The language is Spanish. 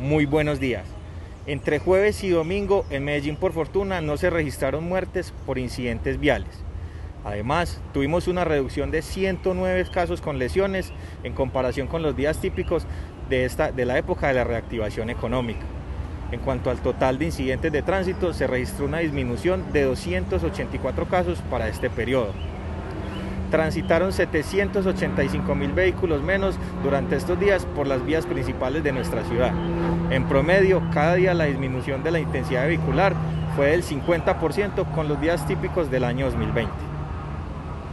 Muy buenos días. Entre jueves y domingo en Medellín, por fortuna, no se registraron muertes por incidentes viales. Además, tuvimos una reducción de 109 casos con lesiones en comparación con los días típicos de la época de la reactivación económica. En cuanto al total de incidentes de tránsito, se registró una disminución de 284 casos para este periodo. Transitaron 785.000 vehículos menos durante estos días por las vías principales de nuestra ciudad. En promedio, cada día la disminución de la intensidad vehicular fue del 50% con los días típicos del año 2020.